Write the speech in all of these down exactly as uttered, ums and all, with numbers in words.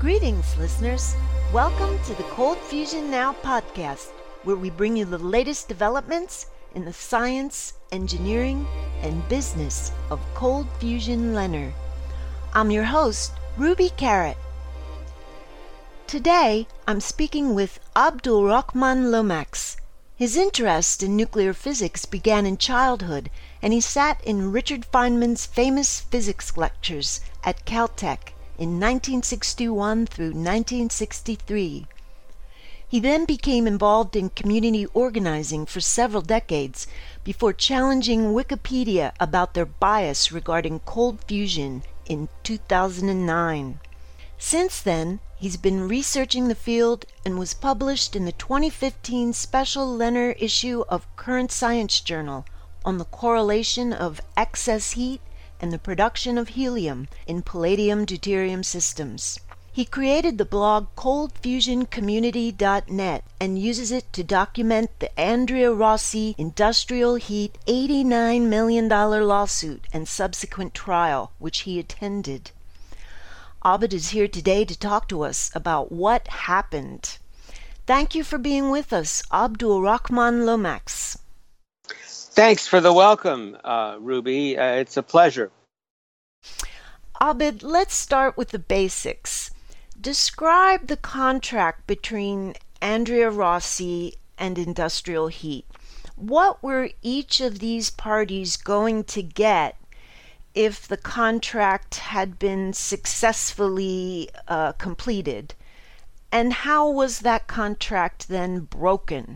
Greetings, listeners. Welcome to the Cold Fusion Now podcast, where we bring you the latest developments in the science, engineering, and business of cold fusion Leonard. I'm your host, Ruby Carrot. Today, I'm speaking with Abdul Rahman Lomax. His interest in nuclear physics began in childhood, and he sat in Richard Feynman's famous physics lectures at Caltech in nineteen sixty-one through nineteen sixty-three. He then became involved in community organizing for several decades before challenging Wikipedia about their bias regarding cold fusion in two thousand nine. Since then, he's been researching the field and was published in the twenty fifteen special Leonard issue of Current Science Journal on the correlation of excess heat and the production of helium in palladium-deuterium systems. He created the blog cold fusion community dot net and uses it to document the Andrea Rossi industrial heat eighty-nine million dollars lawsuit and subsequent trial, which he attended. Abid is here today to talk to us about what happened. Thank you for being with us, Abdul Rahman Lomax. Thanks for the welcome, uh, Ruby. Uh, it's a pleasure. Abid, let's start with the basics. Describe the contract between Andrea Rossi and Industrial Heat. What were each of these parties going to get if the contract had been successfully uh, completed? And how was that contract then broken?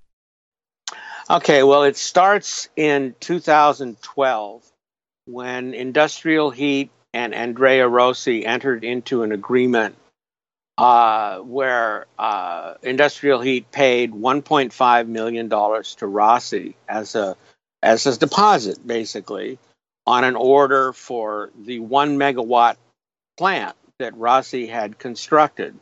Okay, well, it starts in two thousand twelve when Industrial Heat and Andrea Rossi entered into an agreement uh, where uh, Industrial Heat paid one point five million dollars to Rossi as a as a deposit, basically, on an order for the one megawatt plant that Rossi had constructed.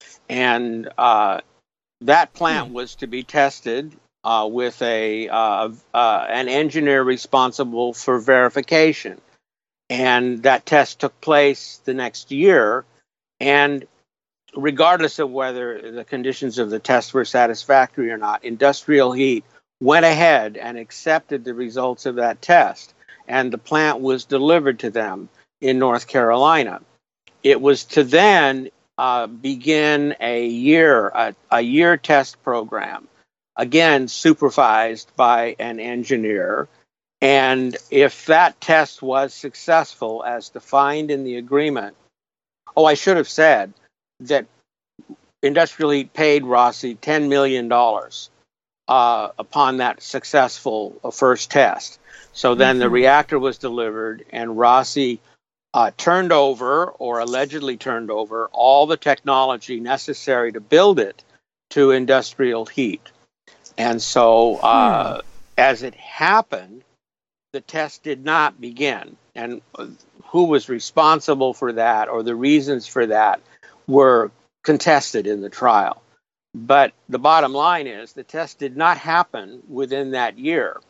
And uh, that plant hmm. was to be tested uh, with a uh, uh, an engineer responsible for verification. And that test took place the next year. And regardless of whether the conditions of the test were satisfactory or not, Industrial Heat went ahead and accepted the results of that test. And the plant was delivered to them in North Carolina. It was to then uh, begin a year, a, a year test program, again supervised by an engineer. And if that test was successful, as defined in the agreement, oh, I should have said that Industrial Heat paid Rossi ten million dollars uh, upon that successful uh, first test. So then mm-hmm. the reactor was delivered, and Rossi uh, turned over, or allegedly turned over, all the technology necessary to build it to Industrial Heat. And so, uh, hmm. as it happened, the test did not begin. And who was responsible for that, or the reasons for that, were contested in the trial. But the bottom line is the test did not happen within that year.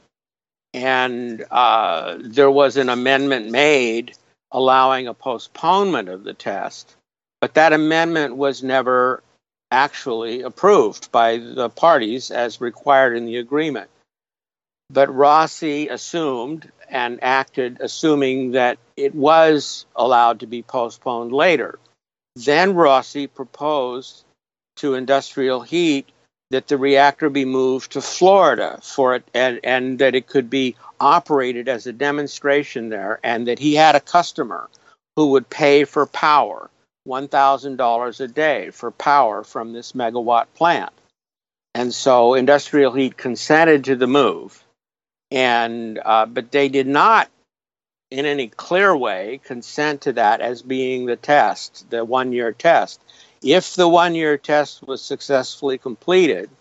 And uh, there was an amendment made allowing a postponement of the test, but that amendment was never actually approved by the parties as required in the agreement. But Rossi assumed and acted assuming that it was allowed to be postponed later. Then Rossi proposed to Industrial Heat that the reactor be moved to Florida for it, and, and that it could be operated as a demonstration there, and that he had a customer who would pay for power, one thousand dollars a day for power from this megawatt plant. And so Industrial Heat consented to the move, and uh, but they did not, in any clear way, consent to that as being the test, the one-year test. If the one-year test was successfully completed,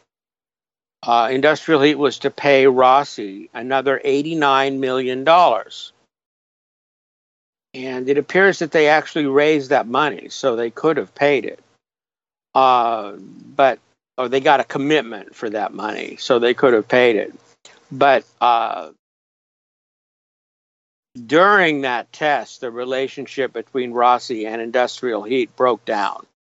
uh, Industrial Heat was to pay Rossi another eighty-nine million dollars. And it appears that they actually raised that money, so they could have paid it. Uh, but or they got a commitment for that money, so they could have paid it. But uh, during that test, the relationship between Rossi and Industrial Heat broke down.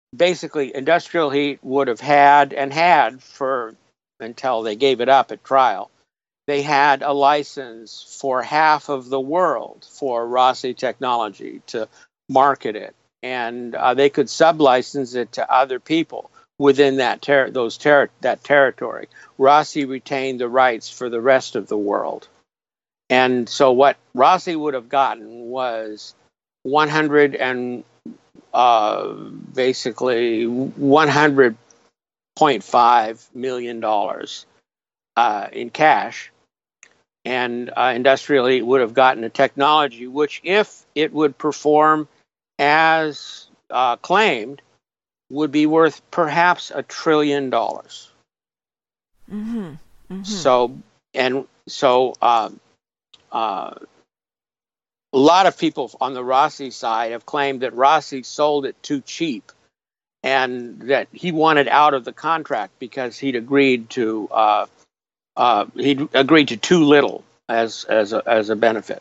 basically industrial heat would have had and had for until they gave it up at trial. They had a license for half of the world for Rossi technology to market it, and uh, they could sublicense it to other people within that ter- those ter- that territory. Rossi retained the rights for the rest of the world, and so what Rossi would have gotten was one hundred and uh, basically one hundred point five million dollars uh, in cash. And uh, Industrial Heat would have gotten a technology which, if it would perform as uh, claimed, would be worth perhaps a trillion dollars. Mm-hmm. Mm-hmm. So, and so uh, uh, a lot of people on the Rossi side have claimed that Rossi sold it too cheap, and that he wanted out of the contract because he'd agreed to uh, uh, he'd agreed to too little as as a, as a benefit.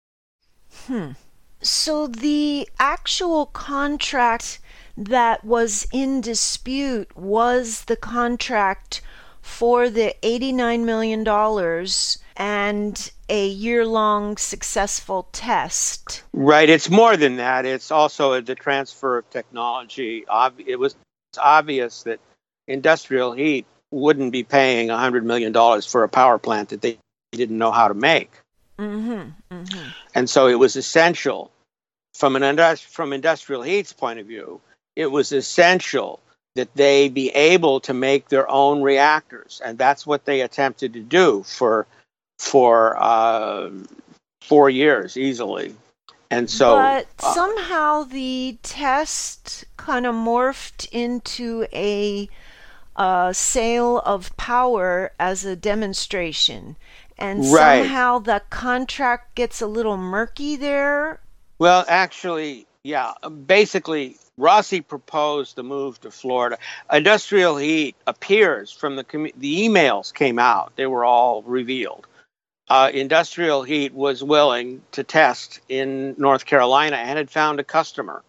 Hmm. So the actual contract that was in dispute was the contract for the eighty-nine million dollars and a year-long successful test. Right. It's more than that. It's also the transfer of technology. It was obvious that Industrial Heat wouldn't be paying one hundred million dollars for a power plant that they didn't know how to make. Mm-hmm. Mm-hmm. And so it was essential, from an industri- from Industrial Heat's point of view, it was essential that they be able to make their own reactors. And that's what they attempted to do for for uh, four years easily. And so, but uh, somehow the test kind of morphed into a uh, sale of power as a demonstration. And right. somehow the contract gets a little murky there. Well, actually, yeah. Basically, Rossi proposed the move to Florida. Industrial Heat appears from the com- the emails came out. They were all revealed. Uh, Industrial Heat was willing to test in North Carolina and had found a customer.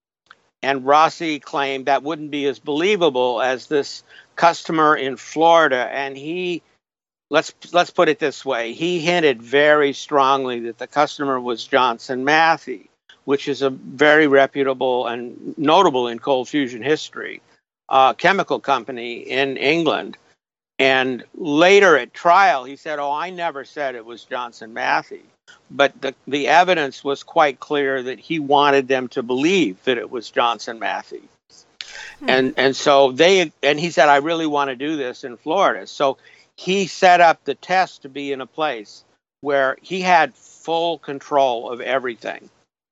And Rossi claimed that wouldn't be as believable as this customer in Florida. And he, let's let's put it this way, he hinted very strongly that the customer was Johnson Matthey, which is a very reputable and notable in cold fusion history, uh, chemical company in England. And later at trial, he said, oh, I never said it was Johnson Matthey. But the, the evidence was quite clear that he wanted them to believe that it was Johnson Matthey. Hmm. And and so they, and he said, I really want to do this in Florida. So he set up the test to be in a place where he had full control of everything.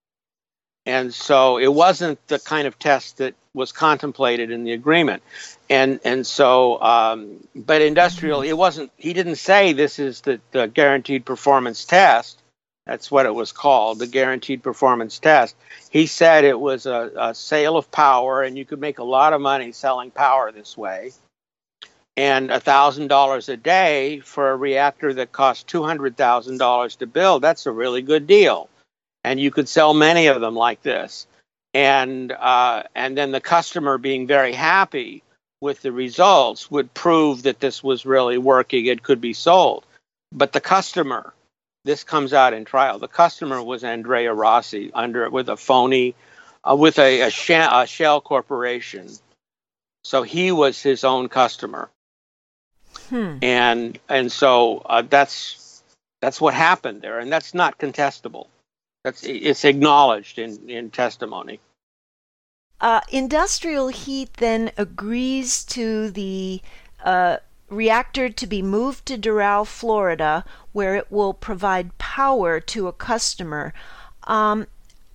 And so it wasn't the kind of test that was contemplated in the agreement. And and so, um, but Industrial, it wasn't, he didn't say this is the, the guaranteed performance test. That's what it was called, the guaranteed performance test. He said it was a, a sale of power, and you could make a lot of money selling power this way. And one thousand dollars a day for a reactor that cost two hundred thousand dollars to build, that's a really good deal. And you could sell many of them like this. And uh, and then the customer being very happy with the results would prove that this was really working and could be sold. But the customer, this comes out in trial, the customer was Andrea Rossi under with a phony, uh, with a, a, sh- a shell corporation. So he was his own customer. Hmm. And and so uh, that's that's what happened there. And that's not contestable. That's, it's acknowledged in, in testimony. Uh, Industrial Heat then agrees to the uh, reactor to be moved to Doral, Florida, where it will provide power to a customer. Um,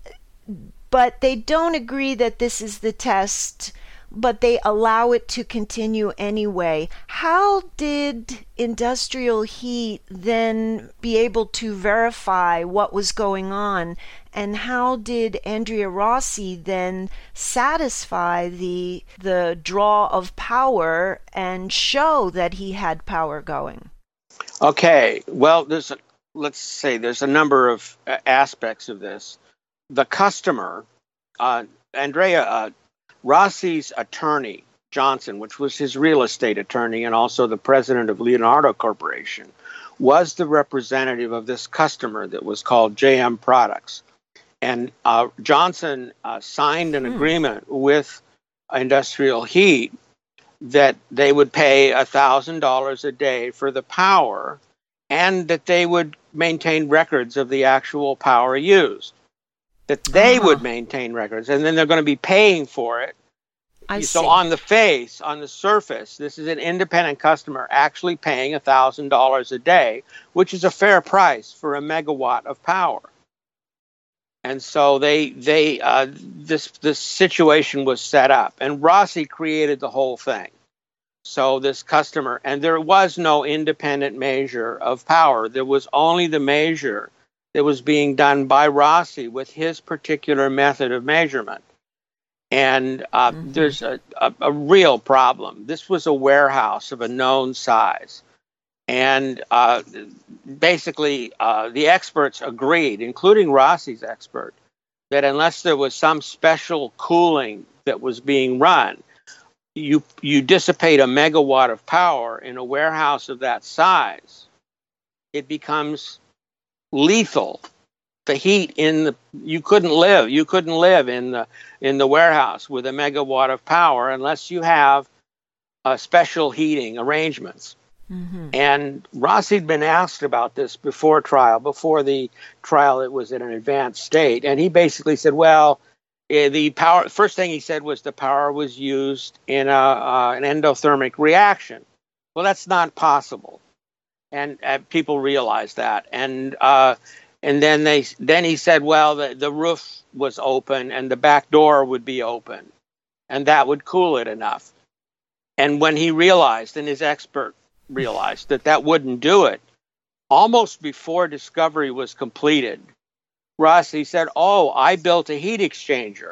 but they don't agree that this is the test, but they allow it to continue anyway. How did Industrial Heat then be able to verify what was going on? And how did Andrea Rossi then satisfy the the draw of power and show that he had power going? Okay, well, there's a, let's say there's a number of uh, aspects of this. The customer, uh, Andrea uh, Rossi's attorney, Johnson, which was his real estate attorney and also the president of Leonardo Corporation, was the representative of this customer that was called J M Products. And uh, Johnson uh, signed an hmm. agreement with Industrial Heat that they would pay one thousand dollars a day for the power and that they would maintain records of the actual power used, that they uh-huh. would maintain records, and then they're going to be paying for it. I so see. On the face, on the surface, this is an independent customer actually paying one thousand dollars a day, which is a fair price for a megawatt of power. And so they, they, uh, this, this situation was set up, and Rossi created the whole thing. So this customer, and there was no independent measure of power. There was only the measure that was being done by Rossi with his particular method of measurement. And uh, mm-hmm. there's a, a, a real problem. This was a warehouse of a known size. And uh, basically, uh, the experts agreed, including Rossi's expert, that unless there was some special cooling that was being run, you you dissipate a megawatt of power in a warehouse of that size, it becomes lethal. The heat in the you couldn't live you couldn't live in the in the warehouse with a megawatt of power unless you have uh, special heating arrangements. Mm-hmm. And Rossi'd been asked about this before trial, before the trial. It was in an advanced state, and he basically said, "Well, eh, the power." First thing he said was the power was used in a, uh, an endothermic reaction. Well, that's not possible, and uh, people realized that. And uh, and then they then he said, "Well, the the roof was open, and the back door would be open, and that would cool it enough." And when he realized, and his expert realized that that wouldn't do it, almost before discovery was completed, Rossi said, "Oh, I built a heat exchanger."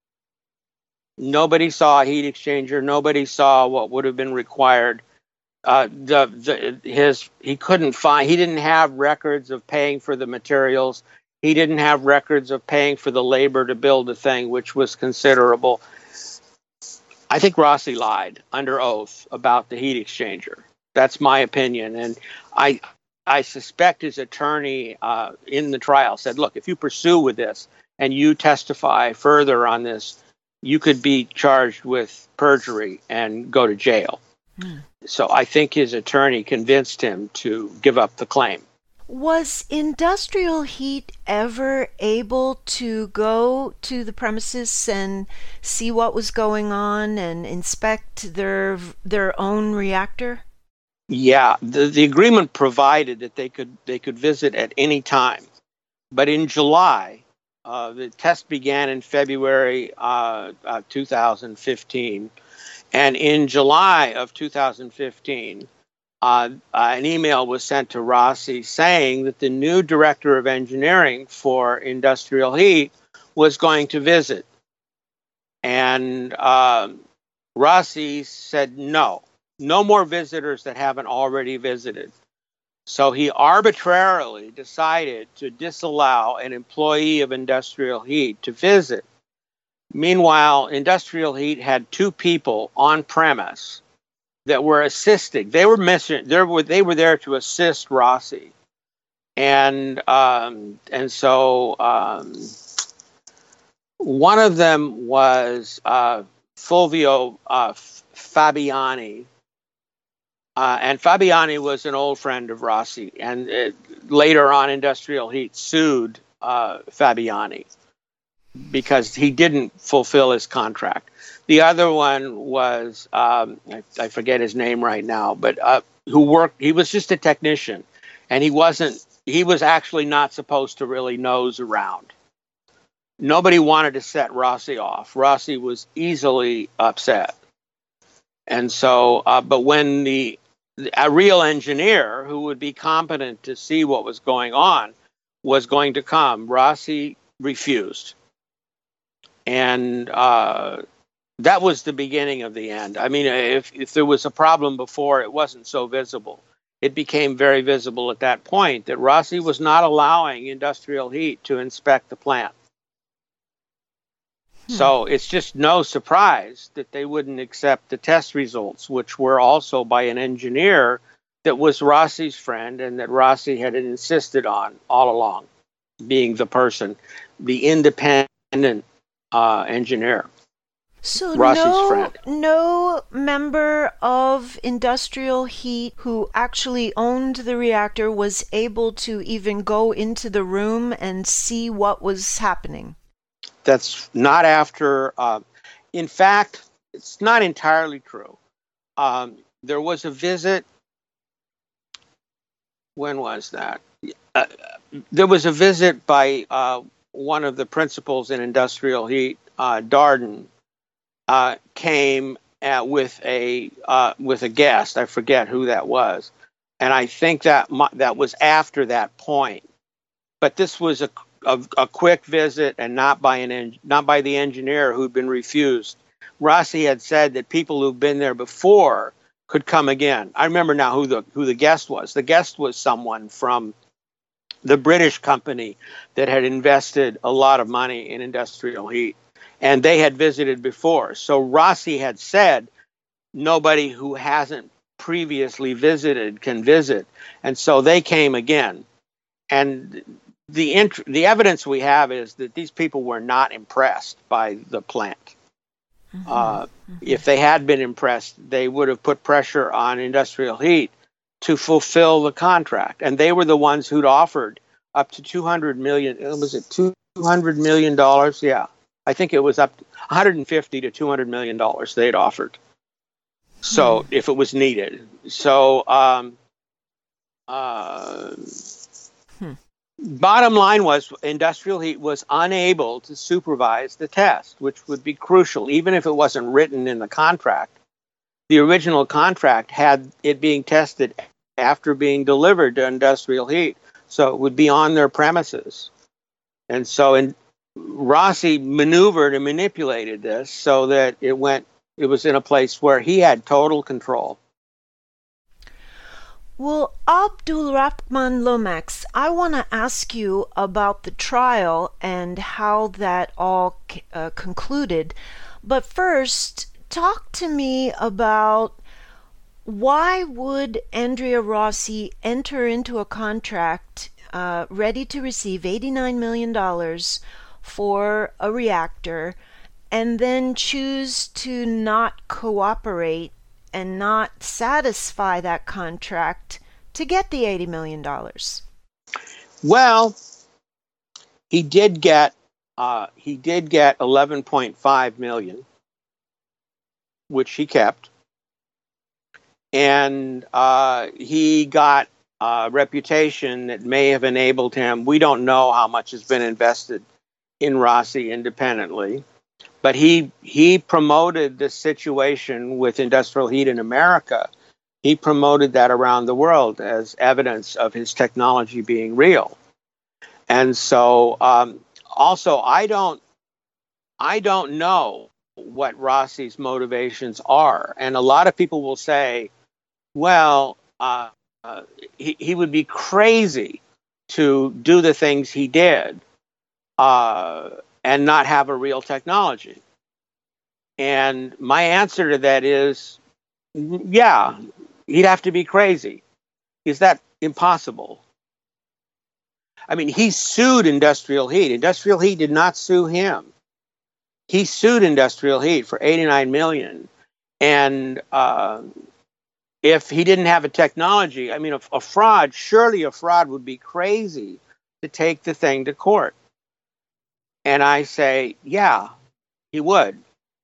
Nobody saw a heat exchanger. Nobody saw what would have been required. Uh, the, the his he couldn't find. He didn't have records of paying for the materials. He didn't have records of paying for the labor to build the thing, which was considerable. I think Rossi lied under oath about the heat exchanger. That's my opinion, and I I suspect his attorney uh, in the trial said, "Look, if you pursue with this and you testify further on this, you could be charged with perjury and go to jail." Hmm. So I think his attorney convinced him to give up the claim. Was Industrial Heat ever able to go to the premises and see what was going on and inspect their their own reactor? Yeah, the, the agreement provided that they could they could visit at any time. But in July, uh, the test began in February uh, uh, two thousand fifteen. And in July of two thousand fifteen, uh, uh, an email was sent to Rossi saying that the new director of engineering for Industrial Heat was going to visit. And uh, Rossi said no. No more visitors that haven't already visited. So he arbitrarily decided to disallow an employee of Industrial Heat to visit. Meanwhile, Industrial Heat had two people on premise that were assisting. They were missing. They were they were there to assist Rossi, and um, and so um, one of them was uh, Fulvio uh, Fabiani. Uh, and Fabiani was an old friend of Rossi, and it, later on, Industrial Heat sued uh, Fabiani because he didn't fulfill his contract. The other one was, um, I, I forget his name right now, but uh, who worked, he was just a technician, and he wasn't, he was actually not supposed to really nose around. Nobody wanted to set Rossi off. Rossi was easily upset. And so, uh, but when the a real engineer who would be competent to see what was going on was going to come, Rossi refused. And uh, that was the beginning of the end. I mean, if, if there was a problem before, it wasn't so visible. It became very visible at that point that Rossi was not allowing Industrial Heat to inspect the plant. So it's just no surprise that they wouldn't accept the test results, which were also by an engineer that was Rossi's friend and that Rossi had insisted on all along, being the person, the independent uh, engineer. So Rossi's no, friend. no member of Industrial Heat who actually owned the reactor was able to even go into the room and see what was happening. That's not after. Uh, in fact, it's not entirely true. Um, there was a visit. When was that? Uh, there was a visit by uh, one of the principals in Industrial Heat, uh, Darden, uh, came uh, with a uh, with a guest. I forget who that was, and I think that that was after that point. But this was a a, a quick visit, and not by an en- not by the engineer who'd been refused. Rossi had said that people who've been there before could come again. I remember now who the who the guest was. The guest was someone from the British company that had invested a lot of money in Industrial Heat, and they had visited before. So Rossi had said nobody who hasn't previously visited can visit, and so they came again. And the int- the evidence we have is that these people were not impressed by the plant. Mm-hmm. Uh, mm-hmm. If they had been impressed, they would have put pressure on Industrial Heat to fulfill the contract, and they were the ones who'd offered up to two hundred million. Was it two hundred million dollars? Yeah, I think it was up to one hundred fifty to two hundred million dollars they'd offered. So hmm. if it was needed, so um, uh, hmm. bottom line was Industrial Heat was unable to supervise the test, which would be crucial, even if it wasn't written in the contract. The original contract had it being tested after being delivered to Industrial Heat, so it would be on their premises. And so in, Rossi maneuvered and manipulated this so that it went. It was in a place where he had total control. Well, Abdulrahman Lomax, I want to ask you about the trial and how that all uh, concluded. But first, talk to me about why would Andrea Rossi enter into a contract uh, ready to receive eighty-nine million dollars for a reactor and then choose to not cooperate and not satisfy that contract to get the eighty million dollars? Well, he did get uh, he did get eleven point five million dollars, which he kept. And uh, he got a reputation that may have enabled him. We don't know how much has been invested in Rossi independently, but he he promoted the situation with Industrial Heat in America. He promoted that around the world as evidence of his technology being real. And so, um, also, I don't I don't know what Rossi's motivations are, and a lot of people will say, well, uh, uh, he, he would be crazy to do the things he did uh, and not have a real technology. And my answer to that is, yeah, he'd have to be crazy. Is that impossible? I mean, he sued Industrial Heat. Industrial Heat did not sue him. He sued Industrial Heat for eighty-nine million dollars. And uh, if he didn't have a technology, I mean, a, a fraud, surely a fraud would be crazy to take the thing to court. And I say, yeah, he would.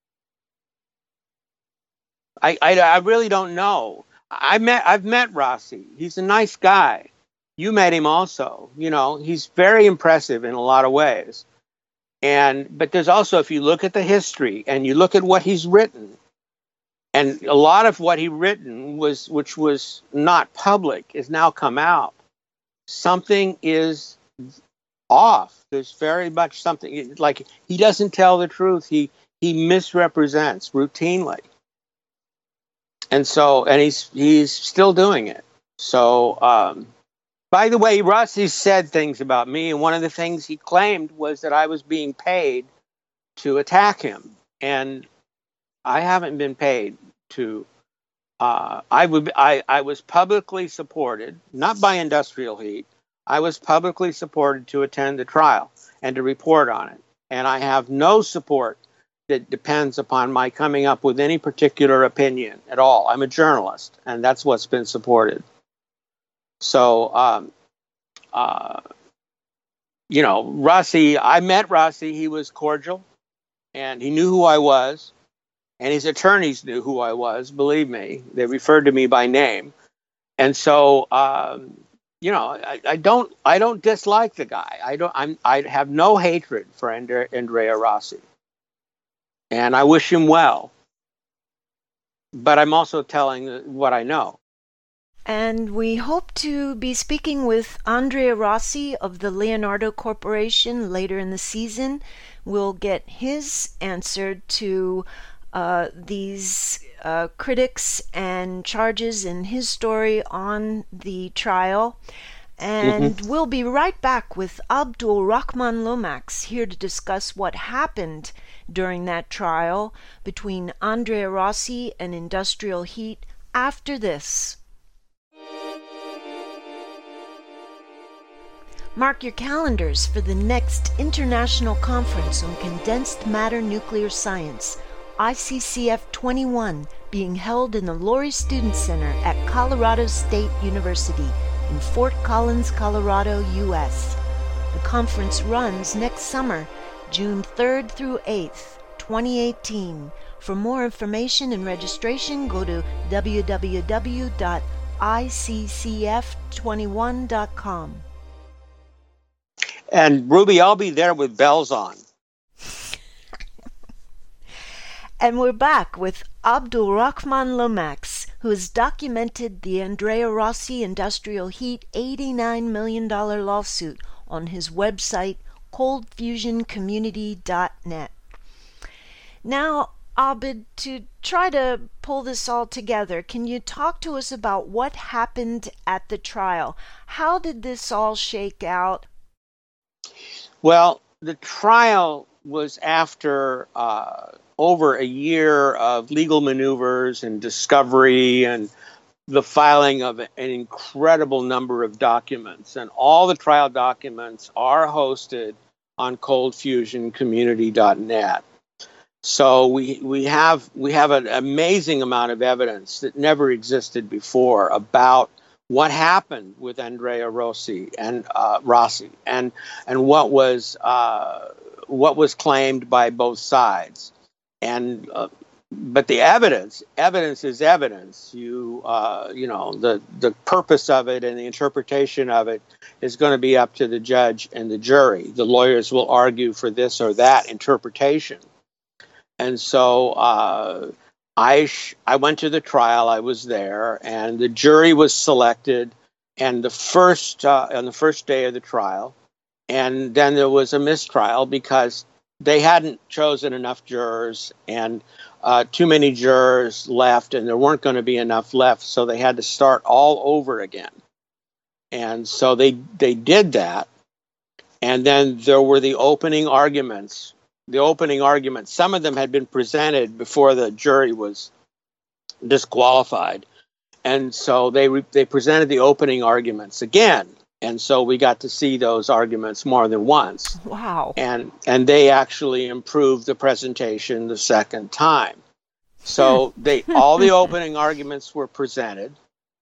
I, I, I really don't know. I met, I've met Rossi. He's a nice guy. You met him also. You know, he's very impressive in a lot of ways. And but there's also, if you look at the history and you look at what he's written, and a lot of what he written was, which was not public, is now come out. Something is off. There's very much something, like he doesn't tell the truth. He he misrepresents routinely. And so, and he's he's still doing it. So, um, by the way, Rossi said things about me, and one of the things he claimed was that I was being paid to attack him. And I haven't been paid to. Uh, I would. I, I was publicly supported, not by Industrial Heat. I was publicly supported to attend the trial and to report on it. And I have no support that depends upon my coming up with any particular opinion at all. I'm a journalist, and that's what's been supported. So, um, uh, you know, Rossi, I met Rossi. He was cordial, and he knew who I was, and his attorneys knew who I was. Believe me, they referred to me by name. And so, um, you know, I, I don't, I don't dislike the guy. I don't, I'm, I have no hatred for Andre, Andrea Rossi, and I wish him well. But I'm also telling what I know. And we hope to be speaking with Andrea Rossi of the Leonardo Corporation later in the season. We'll get his answer to uh, these uh, critics and charges in his story on the trial. And mm-hmm. we'll be right back with Abdul Rahman Lomax here to discuss what happened during that trial between Andrea Rossi and Industrial Heat after this. Mark your calendars for the next International Conference on Condensed Matter Nuclear Science, I C C F twenty-one, being held in the Laurie Student Center at Colorado State University in Fort Collins, Colorado, U S The conference runs next summer, June third through eighth, twenty eighteen. For more information and registration, go to w w w dot i c c f twenty-one dot com. And Ruby, I'll be there with bells on. And we're back with Abdul Rahman Lomax, who has documented the Andrea Rossi Industrial Heat eighty-nine million dollars lawsuit on his website, cold fusion community dot net. Now, Abid, to try to pull this all together, can you talk to us about what happened at the trial? How did this all shake out? Well, the trial was after uh, over a year of legal maneuvers and discovery and the filing of an incredible number of documents. And all the trial documents are hosted on cold fusion community dot net. So we we have we have an amazing amount of evidence that never existed before about what happened with Andrea Rossi and uh, Rossi, and and what was uh, what was claimed by both sides, and uh, but the evidence evidence is evidence. You uh, you know the the purpose of it and the interpretation of it is going to be up to the judge and the jury. The lawyers will argue for this or that interpretation, and so. Uh, I sh- I went to the trial. I was there, and the jury was selected. And the first uh, on the first day of the trial, and then there was a mistrial because they hadn't chosen enough jurors, and uh, too many jurors left, and there weren't going to be enough left, so they had to start all over again. And so they they did that, and then there were the opening arguments. The opening arguments, some of them had been presented before the jury was disqualified. And so they re- they presented the opening arguments again. And so we got to see those arguments more than once. Wow. And and they actually improved the presentation the second time. So they all the opening arguments were presented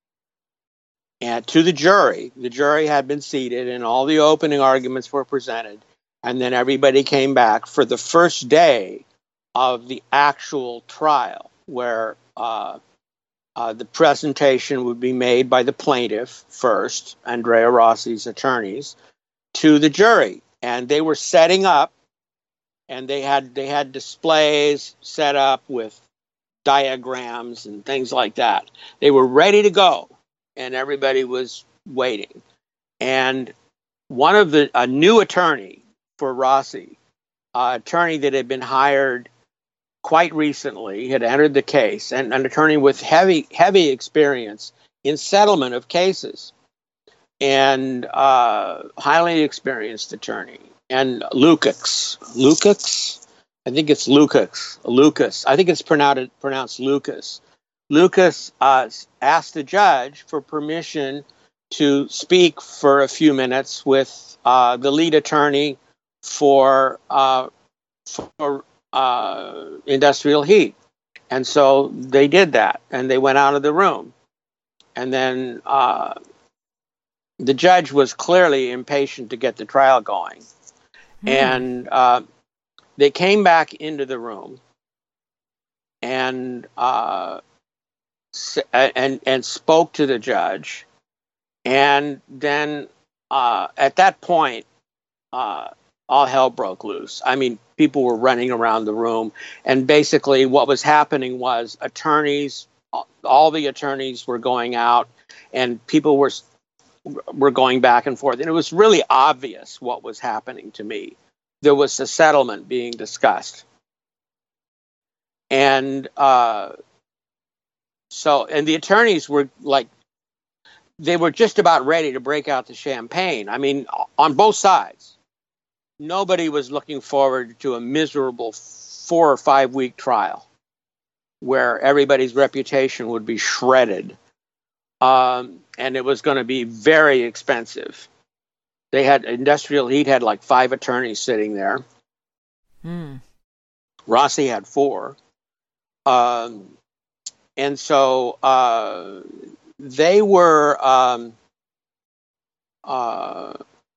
and to the jury. The jury had been seated and all the opening arguments were presented. And then everybody came back for the first day of the actual trial, where uh, uh, the presentation would be made by the plaintiff first, Andrea Rossi's attorneys, to the jury. And they were setting up, and they had they had displays set up with diagrams and things like that. They were ready to go, and everybody was waiting. And one of the a new attorney for Rossi, an attorney that had been hired quite recently, had entered the case, and an attorney with heavy, heavy experience in settlement of cases, and uh, highly experienced attorney. And Lukacs, Lukacs, I think it's Lucas. Lucas. I think it's pronounced pronounced Lucas. Lucas uh, asked the judge for permission to speak for a few minutes with uh, the lead attorney for uh, for uh, Industrial Heat, and so they did that, and they went out of the room, and then uh, the judge was clearly impatient to get the trial going, mm. and uh, they came back into the room, and uh, and and spoke to the judge. And then uh, at that point, uh, all hell broke loose. I mean, people were running around the room. And basically what was happening was attorneys, all the attorneys were going out and people were were going back and forth. And it was really obvious what was happening to me. There was a settlement being discussed. And uh, so, and the attorneys were like, they were just about ready to break out the champagne. I mean, on both sides. Nobody was looking forward to a miserable four or five week trial where everybody's reputation would be shredded. Um, and it was going to be very expensive. They had, Industrial Heat had like five attorneys sitting there. Mm. Rossi had four. Um, and so, uh, They were um, uh,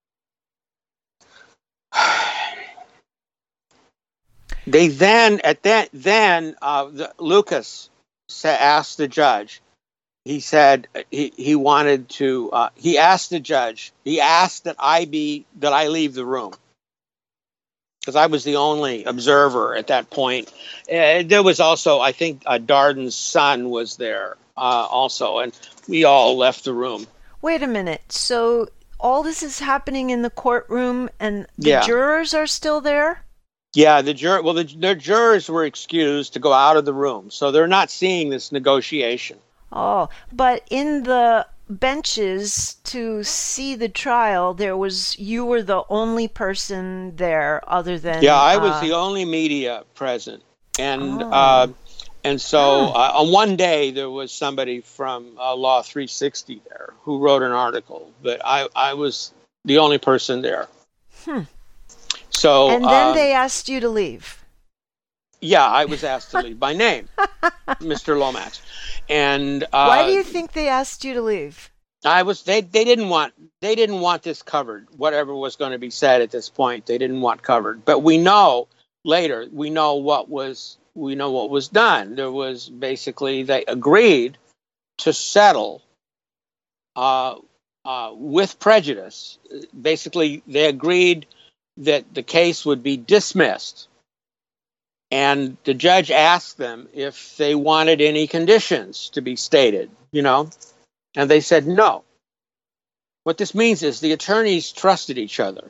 they then at that then uh, the, Lucas sa- asked the judge. He said he, he wanted to. Uh, he asked the judge. He asked that I be that I leave the room because I was the only observer at that point. Uh, there was also, I think, uh, Darden's son was there. Uh, also, and we all left the room. Wait a minute. So all this is happening in the courtroom, and the yeah. jurors are still there? Yeah, the jur- Well, the, the jurors were excused to go out of the room, so they're not seeing this negotiation. Oh, but in the benches to see the trial, there was you were the only person there, other than yeah, I was uh, the only media present, and. Oh. Uh, And so uh, on one day, there was somebody from uh, Law three sixty there who wrote an article, but I, I was the only person there. Hmm. So And then uh, they asked you to leave. Yeah, I was asked to leave by name, Mister Lomax. And uh, why do you think they asked you to leave? I was they, they didn't want they didn't want this covered. Whatever was going to be said at this point, they didn't want covered. But we know later, we know what was we know what was done. There was basically they agreed to settle uh, uh, with prejudice. Basically, they agreed that the case would be dismissed. And the judge asked them if they wanted any conditions to be stated, you know, and they said no. What this means is the attorneys trusted each other,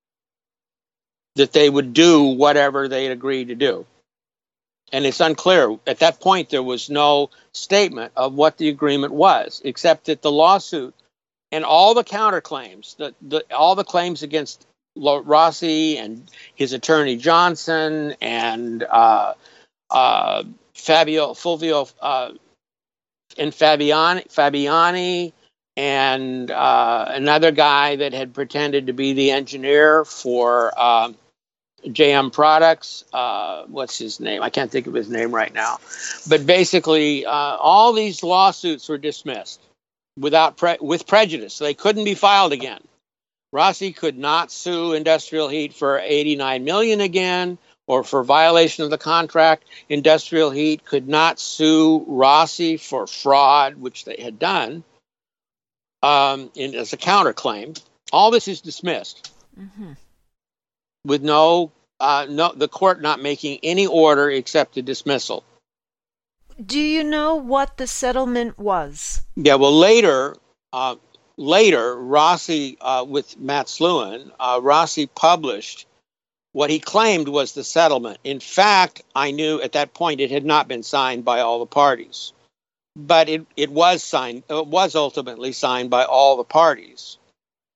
that they would do whatever they had agreed to do. And it's unclear. At that point, there was no statement of what the agreement was, except that the lawsuit and all the counterclaims, the, the, all the claims against Rossi and his attorney Johnson and uh, uh, Fabio Fulvio uh, and Fabiani, Fabiani and uh, another guy that had pretended to be the engineer for uh, J M Products. Uh, what's his name? I can't think of his name right now. But basically, uh, all these lawsuits were dismissed without pre- with prejudice. They couldn't be filed again. Rossi could not sue Industrial Heat for eighty-nine million dollars again, or for violation of the contract. Industrial Heat could not sue Rossi for fraud, which they had done, um, in, as a counterclaim. All this is dismissed, mm-hmm. with no, uh, no, the court not making any order except a dismissal. Do you know what the settlement was? Yeah, well, later. Uh, Later, Rossi, uh, with Matt Sluhan, uh, Rossi published what he claimed was the settlement. In fact, I knew at that point it had not been signed by all the parties, but it, it was signed. It was ultimately signed by all the parties,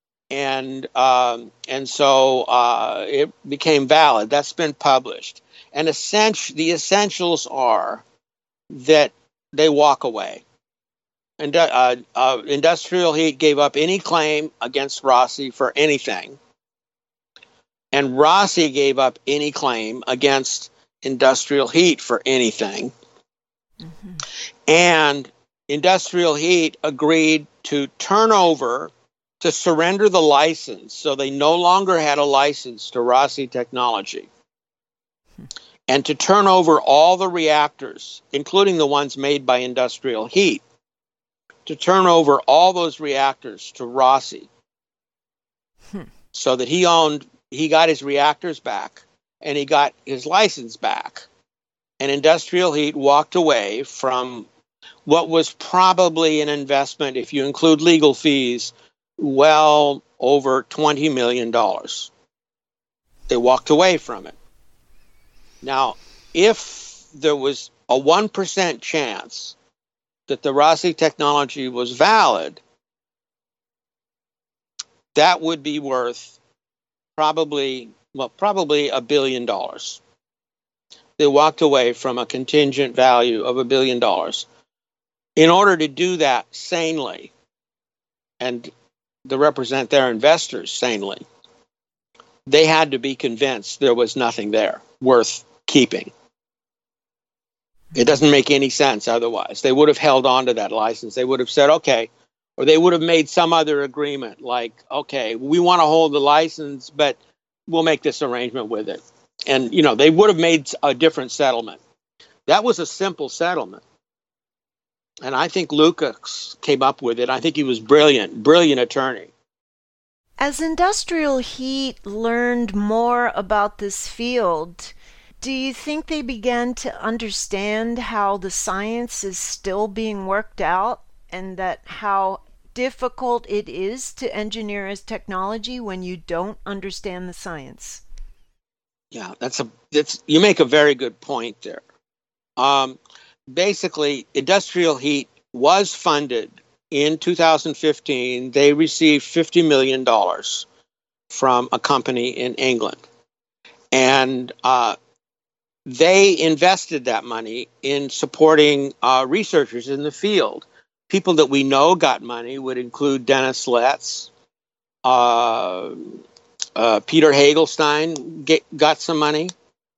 and um, and so uh, it became valid. That's been published, And essential, the essentials are that they walk away. And uh, uh, Industrial Heat gave up any claim against Rossi for anything, and Rossi gave up any claim against Industrial Heat for anything. Mm-hmm. And Industrial Heat agreed to turn over, to surrender the license, so they no longer had a license to Rossi Technology, hmm. and to turn over all the reactors, including the ones made by Industrial Heat, to turn over all those reactors to Rossi, hmm. so that he owned, he got his reactors back, and he got his license back. And Industrial Heat walked away from what was probably an investment, if you include legal fees, well over twenty million dollars. They walked away from it. Now, if there was a one percent chance that the Rossi technology was valid, that would be worth probably, well, probably a billion dollars. They walked away from a contingent value of a billion dollars. In order to do that sanely and to represent their investors sanely, they had to be convinced there was nothing there worth keeping. It doesn't make any sense otherwise. They would have held on to that license. They would have said, okay, or they would have made some other agreement like, okay, we want to hold the license, but we'll make this arrangement with it. And, you know, they would have made a different settlement. That was a simple settlement. And I think Lucas came up with it. I think he was brilliant, brilliant attorney. As Industrial Heat learned more about this field, do you think they began to understand how the science is still being worked out, and that how difficult it is to engineer as technology when you don't understand the science? Yeah, that's a that's you make a very good point there. Um, basically, Industrial Heat was funded in two thousand fifteen. They received fifty million dollars from a company in England, and uh, they invested that money in supporting uh, researchers in the field. People that we know got money would include Dennis Letts, uh, uh, Peter Hagelstein get, got some money.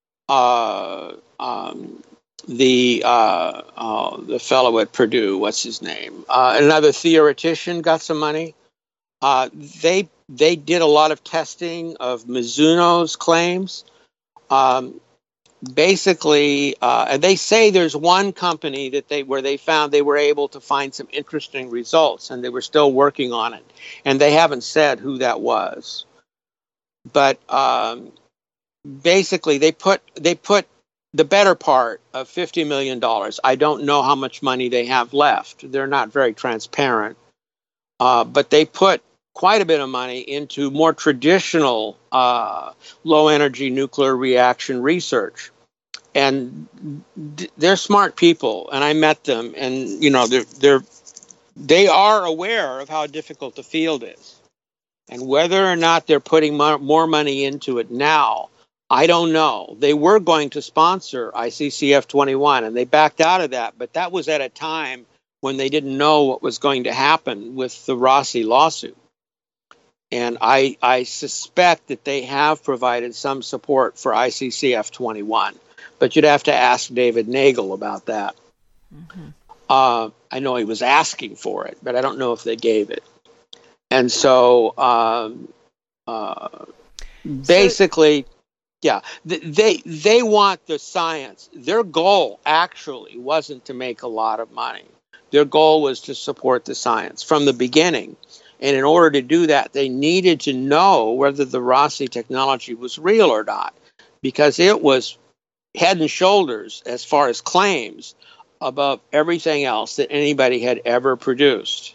Uh, um, the uh, uh, the fellow at Purdue, what's his name? Uh, another theoretician got some money. Uh, they they did a lot of testing of Mizuno's claims. Um, basically, uh, and they say there's one company that they where they found they were able to find some interesting results, and they were still working on it, and they haven't said who that was. But um, basically, they put they put the better part of fifty million dollars. I don't know how much money they have left. They're not very transparent, uh, but they put quite a bit of money into more traditional uh, low-energy nuclear reaction research. And d- they're smart people, and I met them, and you know they're they're they are aware of how difficult the field is, and whether or not they're putting mo- more money into it now, I don't know. They were going to sponsor I C C F twenty-one, and they backed out of that, but that was at a time when they didn't know what was going to happen with the Rossi lawsuit. And I I suspect that they have provided some support for I C C F twenty-one. But you'd have to ask David Nagel about that. Mm-hmm. Uh, I know he was asking for it, but I don't know if they gave it. And so um, uh, basically, so, yeah, th- they they want the science. Their goal actually wasn't to make a lot of money. Their goal was to support the science from the beginning. And in order to do that, they needed to know whether the Rossi technology was real or not, because it was head and shoulders, as far as claims, above everything else that anybody had ever produced.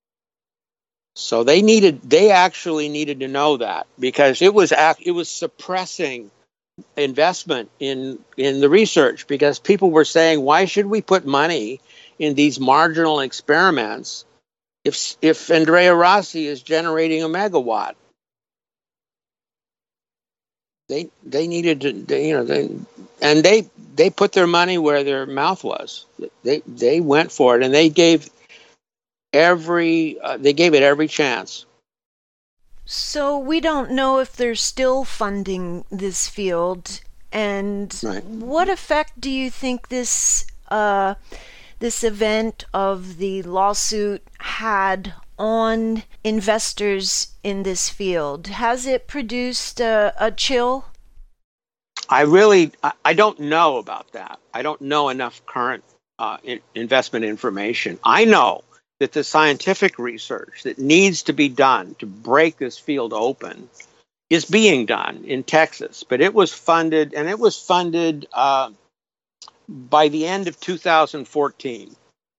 So they needed, they actually needed to know that, because it was it was suppressing investment in in the research, because people were saying, why should we put money in these marginal experiments if if Andrea Rossi is generating a megawatt? They they needed to, they, you know, they and they they put their money where their mouth was. They they went for it, and they gave every uh, they gave it every chance. So we don't know if they're still funding this field, and Right. what effect do you think this uh, this event of the lawsuit had on investors in this field? Has it produced a, a chill? I really I, I don't know about that. I don't know enough current uh, in, investment information. I know that the scientific research that needs to be done to break this field open is being done in Texas, but it was funded, and it was funded uh, by the end of two thousand fourteen,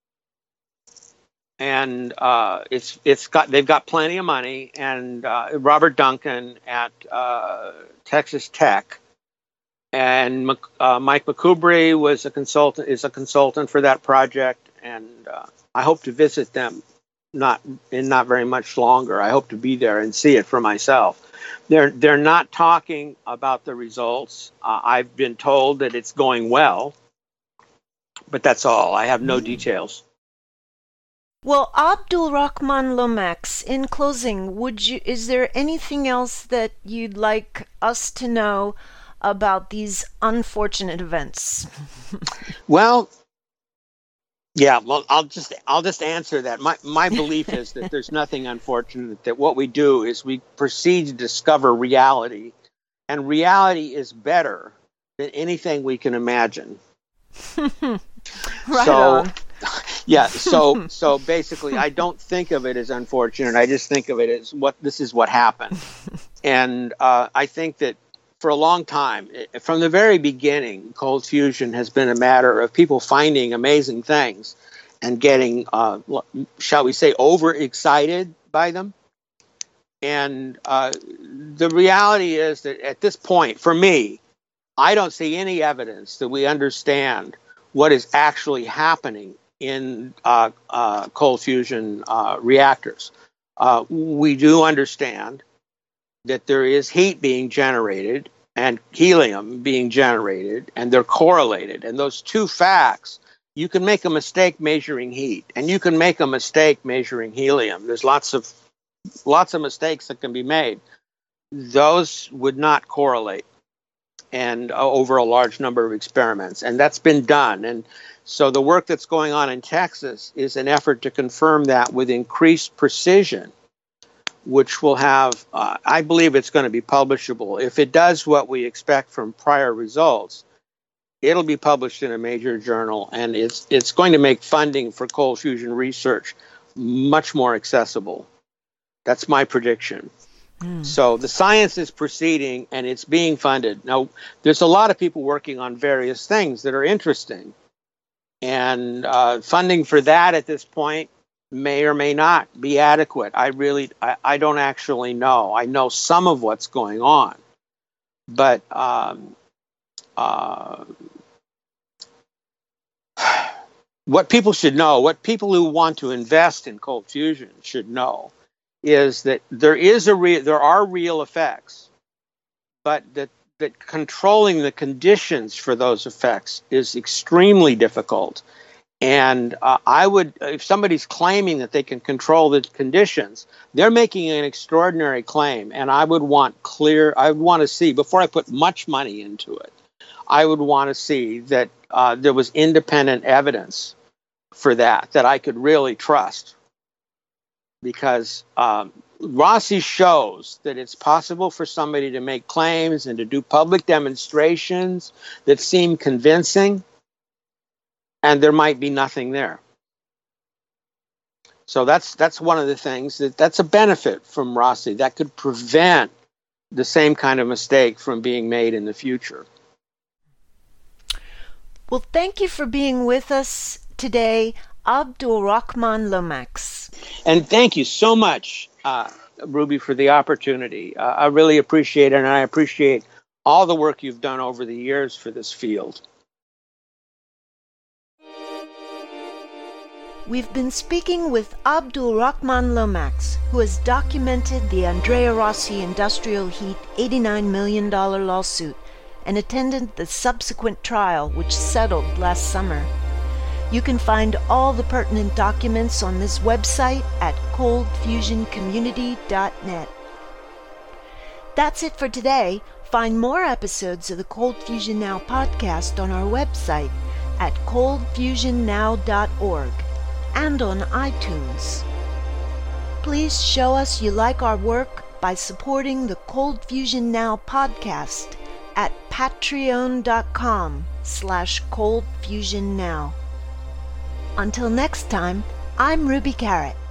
and uh, it's it's got they've got plenty of money, and uh, Robert Duncan at uh, Texas Tech, and uh, Mike McCubry was a consultant is a consultant for that project, and uh, I hope to visit them not in not very much longer. I hope to be there and see it for myself. They're they're not talking about the results. Uh, I've been told that it's going well, but that's all. I have no details. Well, Abdul Rahman Lomax, in closing, would you is there anything else that you'd like us to know about these unfortunate events? Well, yeah, well, I'll just I'll just answer that. My my belief is that there's nothing unfortunate. That what we do is we proceed to discover reality, and reality is better than anything we can imagine. Right so, on. yeah. So so basically, I don't think of it as unfortunate. I just think of it as what this is what happened, and uh, I think that for a long time, from the very beginning, cold fusion has been a matter of people finding amazing things and getting, uh, shall we say, overexcited by them. And uh, the reality is that at this point, for me, I don't see any evidence that we understand what is actually happening in uh, uh, cold fusion uh, reactors. Uh, we do understand that there is heat being generated and helium being generated, and they're correlated. And those two facts, you can make a mistake measuring heat, and you can make a mistake measuring helium. There's lots of lots of mistakes that can be made. Those would not correlate, and uh, over a large number of experiments, and that's been done. And so the work that's going on in Texas is an effort to confirm that with increased precision, which will have, uh, I believe it's going to be publishable. If it does what we expect from prior results, it'll be published in a major journal, and it's it's going to make funding for cold fusion research much more accessible. That's my prediction. Mm. So the science is proceeding, and it's being funded. Now, there's a lot of people working on various things that are interesting, and uh, funding for that at this point may or may not be adequate. I really, I, I don't actually know. I know some of what's going on, but um, uh, what people should know, what people who want to invest in cold fusion should know, is that there is a re- there are real effects, but that that controlling the conditions for those effects is extremely difficult. And uh, I would, if somebody's claiming that they can control the conditions, they're making an extraordinary claim. And I would want clear, I would want to see, before I put much money into it, I would want to see that uh, there was independent evidence for that, that I could really trust. Because um, Rossi shows that it's possible for somebody to make claims and to do public demonstrations that seem convincing, and there might be nothing there. So that's that's one of the things that that's a benefit from Rossi that could prevent the same kind of mistake from being made in the future. Well, thank you for being with us today, Abdul Rahman Lomax. And thank you so much, uh, Ruby, for the opportunity. Uh, I really appreciate it, and I appreciate all the work you've done over the years for this field. We've been speaking with Abdul Rahman Lomax, who has documented the Andrea Rossi Industrial Heat eighty-nine million dollars lawsuit and attended the subsequent trial which settled last summer. You can find all the pertinent documents on this website at cold fusion community dot net. That's it for today. Find more episodes of the Cold Fusion Now podcast on our website at cold fusion now dot org and on iTunes. Please show us you like our work by supporting the Cold Fusion Now podcast at patreon dot com slash cold fusion now. Until next time, I'm Ruby Carrot.